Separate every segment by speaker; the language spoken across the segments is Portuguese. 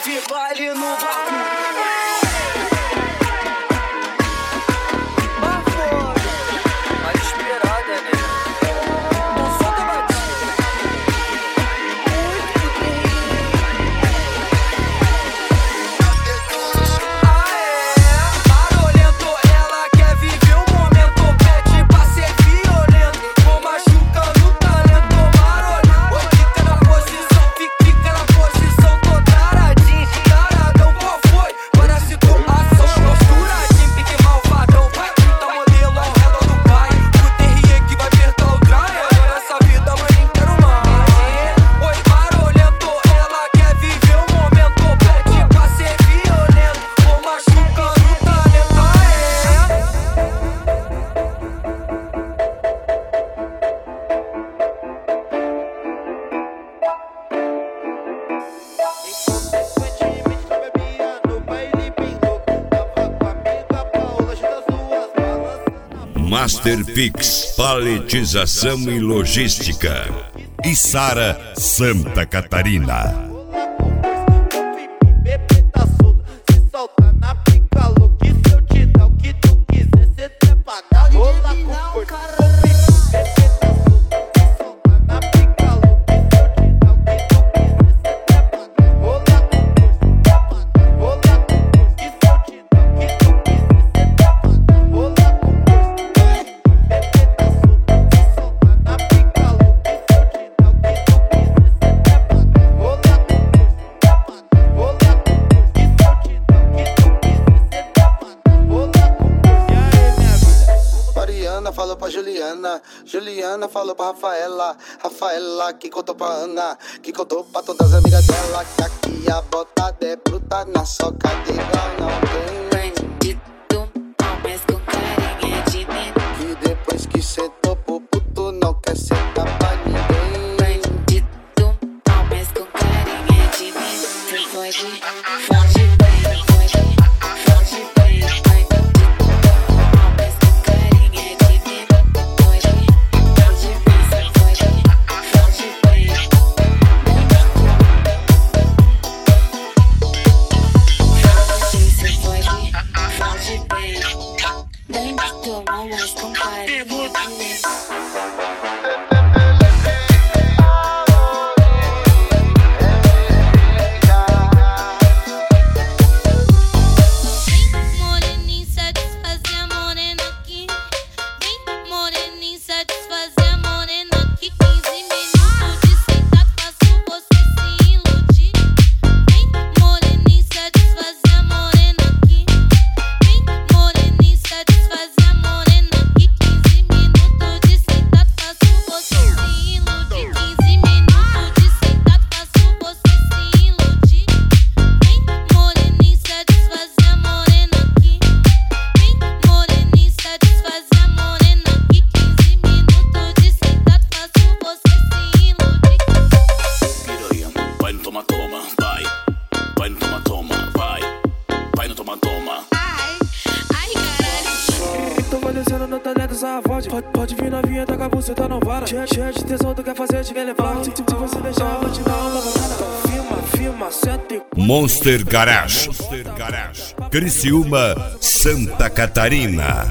Speaker 1: F-Baile no bagulho.
Speaker 2: Master Pix, paletização e logística. Içara, Santa Catarina.
Speaker 3: Falou pra Juliana, Juliana falou pra Rafaela, Rafaela que contou pra Ana, que contou pra todas as amigas dela, que aqui a botada é bruta, na soca de igual não tem.
Speaker 4: Bandido, mas com carinha de menino.
Speaker 3: E depois que sentou pro puto, não quer sentar pra ninguém.
Speaker 4: Bandido, mas com carinha de menino. Você pode bem, pode bem, pode bem.
Speaker 5: Pode vir novinha, tá com a buceta, não para. Cheia de tesão, tu quer fazer, te quer levar. Se você deixar, eu vou te dar uma bacana. Filma, senta e...
Speaker 2: Monster Garage, Criciúma, Santa Catarina.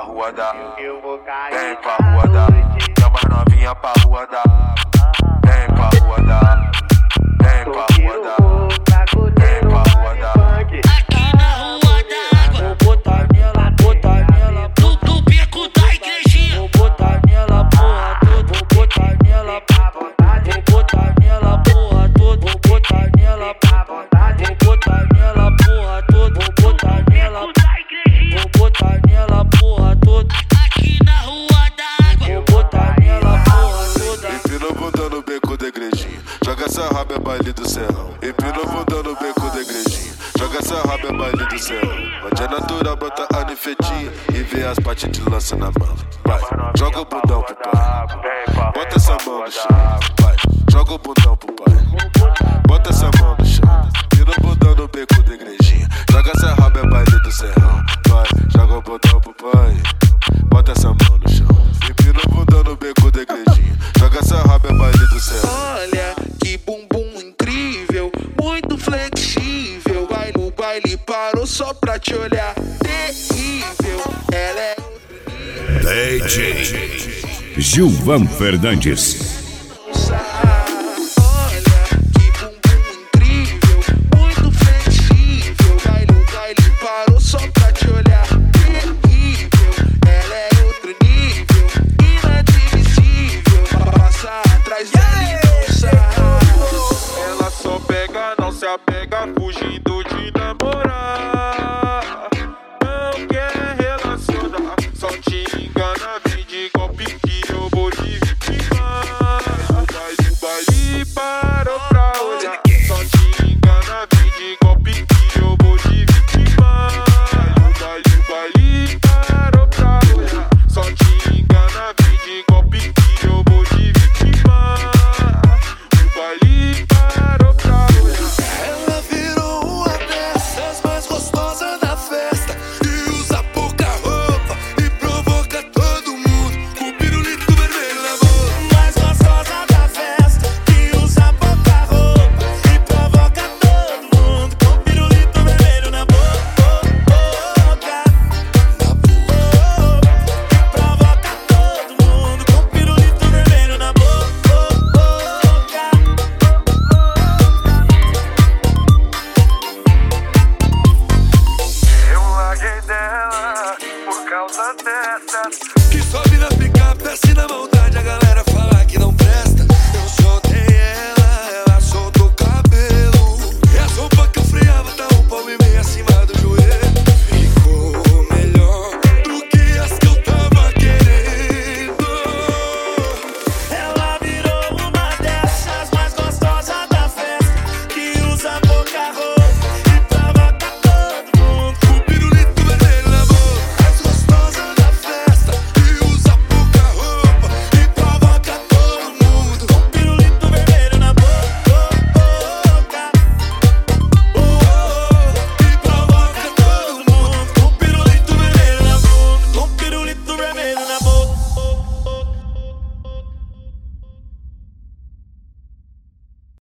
Speaker 6: rua da, vem pra rua da, chama as novinha pra rua da, vem pra rua da, vem pra rua da, vem pra rua da.
Speaker 7: Aqui na rua d'água, vou botar nela, no beco da igrejinha. Vou botar nela, porra toda, vou botar nela, vou botar nela, porra toda, vou botar nela, vou botar nela, porra toda, vou botar nela, vou botar nela, porra toda. Aqui na rua d'água, vou botar nela, porra toda.
Speaker 6: Empina o bundão no beco da igrejinha, joga essa raba é baile do serrão. Empina o bundão no beco da igrejinha, joga essa raba é baile do serrão. Onde é natural, brota anifetinha e vê as partes de lança na mão. Vai, joga o bundão pro pai, bota essa mão no chão. Vai, joga o bundão pro pai, bota essa mão no chão. Empina o bundão no beco da igrejinha, joga essa raba é baile do serrão. Vai, joga o bundão pro pai, bota essa mão no chão. Empina o bundão no beco da igrejinha, joga essa raba é baile do serrão.
Speaker 3: Olha que bumbum incrível, muito flexível. O baile parou só pra te olhar. Terrível, ela é
Speaker 2: DJ Gilvan Fernandes.
Speaker 3: Olha que bumbum incrível, muito flexível. O baile parou só pra te olhar. Terrível, ela é outro nível, inadmissível. Passa atrás dela e dança.
Speaker 6: Ela só pega, não se apega, fugindo de namorar. Não quer relacionar, só te engana, vem de golpe que eu vou te vitimar. O baile parou pra olhar, só te engana, vem de golpe que eu vou te vitimar. O baile parou pra olhar, só te engana, vem de golpe que eu vou te vitimar. O baile parou pra olhar.
Speaker 3: Ela virou uma dessas mais gostosas da festa, que usa pouca roupa e provoca todo mundo com o pirulito vermelho na boca. Mais gostosa da festa, que usa pouca roupa e provoca todo mundo com o pirulito vermelho na boca. Provoca todo mundo com o pirulito vermelho na boca.
Speaker 6: Eu larguei dela por causa dessa.
Speaker 3: Que sobe na picape, desce na maldade, a galera fala que não presta. Eu soltei ela soltou o cabelo. E a roupa que eu freava tá um palmo e meio acima do joelho. Ficou melhor do que as que eu tava querendo. Ela virou uma dessas mais gostosas da festa, que usa pouca roupa